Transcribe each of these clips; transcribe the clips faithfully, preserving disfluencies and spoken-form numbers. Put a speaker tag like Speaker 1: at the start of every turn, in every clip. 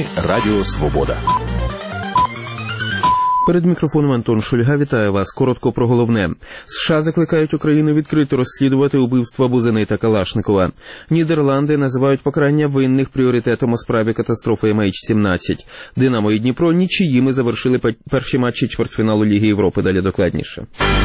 Speaker 1: Радіо Свобода.
Speaker 2: Перед мікрофоном Антон Шульга. Вітаю вас. Коротко про головне. США закликають Україну відкрито розслідувати убивства Бузини та Калашникова. Нідерланди називають покарання винних пріоритетом у справі катастрофи Ем Ейч сімнадцять. Динамо і Дніпро нічиїми завершили перші матчі чвертьфіналу Ліги Європи. Далі докладніше.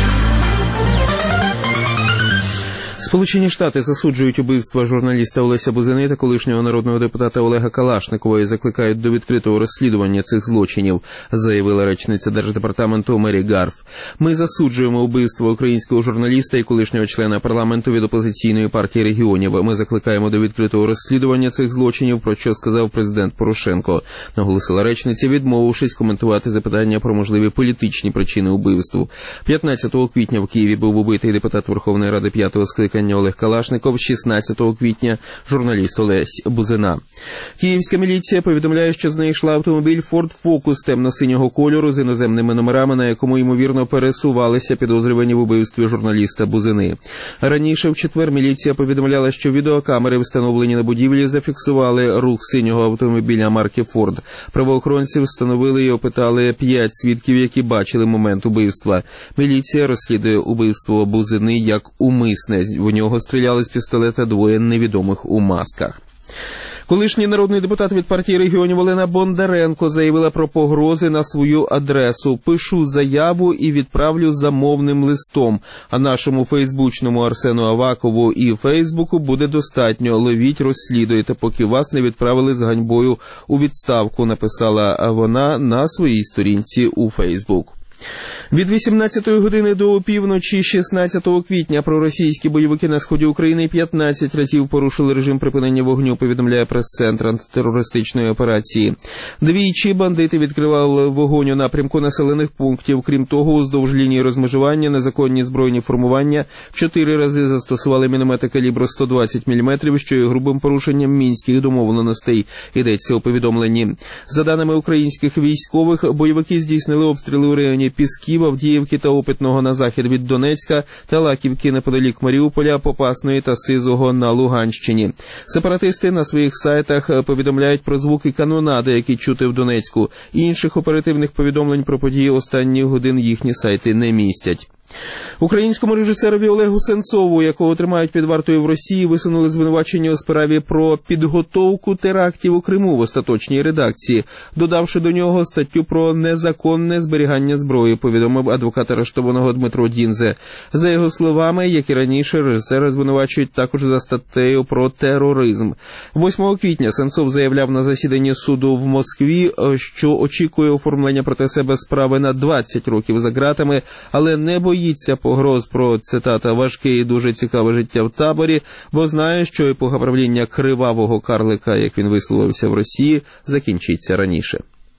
Speaker 2: Сполучені Штати засуджують убивства журналіста Олеся Бузини та колишнього народного депутата Олега Калашникова і закликають до відкритого розслідування цих злочинів, заявила речниця Держдепартаменту Мері Гарф. Ми засуджуємо убивство українського журналіста і колишнього члена парламенту від опозиційної партії регіонів. Ми закликаємо до відкритого розслідування цих злочинів, про що сказав президент Порошенко, наголосила речниця, відмовившись коментувати запитання про можливі політичні причини убивств. п'ятнадцятого квітня в Києві був убитий депутат Верховної Ради п'ятого скликання Олег Калашников, шістнадцятого квітня журналіст Олесь Бузина. Київська міліція повідомляє, що знайшла автомобіль Ford Focus темно-синього кольору з іноземними номерами, на якому, ймовірно, пересувалися підозрювані в убивстві журналіста Бузини. Раніше в четвер міліція повідомляла, що відеокамери, встановлені на будівлі, зафіксували рух синього автомобіля марки Ford. Правоохоронці встановили і опитали п'ять свідків, які бачили момент убивства. Міліція розслідує убивство Бузини як умисне. В нього стріляли з пістолета двоє невідомих у масках. Колишній народний депутат від партії регіонів Олена Бондаренко заявила про погрози на свою адресу. «Пишу заяву і відправлю замовним листом, а нашому фейсбучному Арсену Авакову і Фейсбуку буде достатньо. Ловіть, розслідуйте, поки вас не відправили з ганьбою у відставку», написала вона на своїй сторінці у Фейсбук. Від вісімнадцятої години до опівночі шістнадцятого квітня проросійські бойовики на сході України п'ятнадцять разів порушили режим припинення вогню, повідомляє прес-центр антитерористичної операції. Двічі бандити відкривали вогонь у напрямку населених пунктів. Крім того, уздовж лінії розмежування незаконні збройні формування чотири рази застосували міномети калібру сто двадцять міліметрів, що є грубим порушенням мінських домовленостей, йдеться у повідомленні. За даними українських військових, бойовики здійснили обстріли у районі Пісків, Авдіївки та Опитного на захід від Донецька та Лаківки неподалік Маріуполя, Попасної та Сизого на Луганщині. Сепаратисти на своїх сайтах повідомляють про звуки канонади, які чути в Донецьку. Інших оперативних повідомлень про події останніх годин їхні сайти не містять. Українському режисерові Олегу Сенцову, якого тримають під вартою в Росії, висунули звинувачення у справі про підготовку терактів у Криму в остаточній редакції, додавши до нього статтю про незаконне зберігання зброї, повідомив адвокат арештованого Дмитро Дінзе. За його словами, як і раніше, режисера звинувачують також за статтею про тероризм. восьмого квітня Сенцов заявляв на засіданні суду в Москві, що очікує оформлення проти себе справи на двадцять років за ґратами, але не боїться погроз про, цитата, «важке і дуже цікаве життя в таборі», бо знає, що епоха правління кривавого карлика, як він висловився в Росії, закінчиться раніше.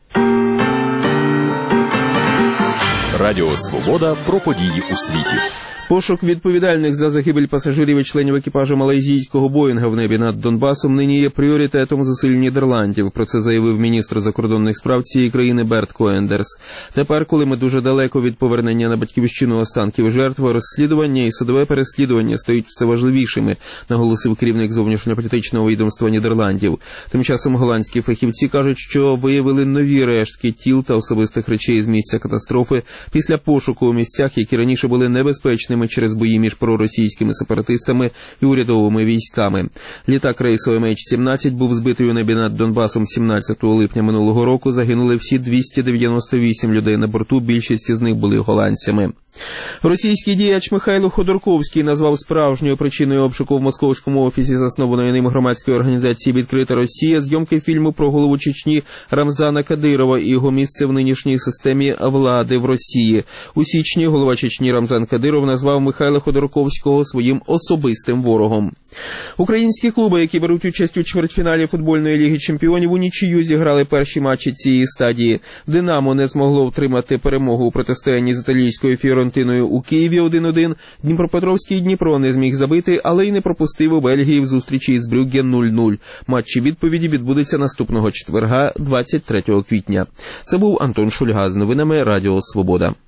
Speaker 1: Радіо Свобода про події у світі.
Speaker 2: Пошук відповідальних за загибель пасажирів і членів екіпажу малайзійського Боїнга в небі над Донбасом нині є пріоритетом зусиль Нідерландів. Про це заявив міністр закордонних справ цієї країни Берт Коендерс. Тепер, коли ми дуже далеко від повернення на батьківщину останків жертв, розслідування і судове переслідування стають все важливішими, наголосив керівник зовнішньополітичного відомства Нідерландів. Тим часом голландські фахівці кажуть, що виявили нові рештки тіл та особистих речей з місця катастрофи після пошуку у місцях, які раніше були небезпечними через бої між проросійськими сепаратистами і урядовими військами. Літак рейсу Ем Ейч сімнадцять був збитий у небі над Донбасом сімнадцятого липня минулого року. Загинули всі двісті дев'яносто вісім людей на борту, більшість із них були голландцями. Російський діяч Михайло Ходорковський назвав справжньою причиною обшуку в московському офісі заснованої ним громадської організації «Відкрита Росія» зйомки фільму про голову Чечні Рамзана Кадирова і його місце в нинішній системі влади в Росії. У січні голова Чечні Рамзан Кадиров назвав Михайла Ходорковського своїм особистим ворогом. Українські клуби, які беруть участь у чвертьфіналі футбольної ліги чемпіонів, у нічию зіграли перші матчі цієї стадії. «Динамо» не змогло втримати перемогу у протистоянні з італійською Фіорентиною у Києві один один. Дніпропетровський Дніпро не зміг забити, але й не пропустив у Бельгії в зустрічі із Брюгге нуль нуль. Матчі відповіді відбудуться наступного четверга, двадцять третього квітня. Це був Антон Шульга з новинами Радіо Свобода.